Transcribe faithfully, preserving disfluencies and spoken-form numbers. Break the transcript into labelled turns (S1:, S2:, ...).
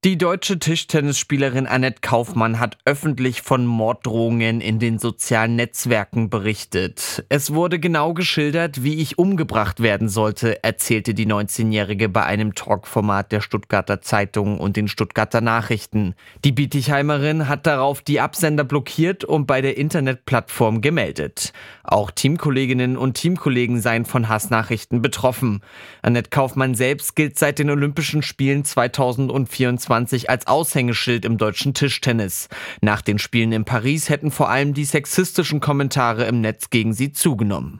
S1: Die deutsche Tischtennisspielerin Anett Kauffmann hat öffentlich von Morddrohungen in den sozialen Netzwerken berichtet. Es wurde genau geschildert, wie ich umgebracht werden sollte, erzählte die neunzehnjährige bei einem Talkformat der Stuttgarter Zeitung und den Stuttgarter Nachrichten. Die Bietigheimerin hat darauf die Absender blockiert und bei der Internetplattform gemeldet. Auch Teamkolleginnen und Teamkollegen seien von Hassnachrichten betroffen. Anett Kauffmann selbst gilt seit den Olympischen Spielen zweitausendvierundzwanzig als Aushängeschild im deutschen Tischtennis. Nach den Spielen in Paris hätten vor allem die sexistischen Kommentare im Netz gegen sie zugenommen.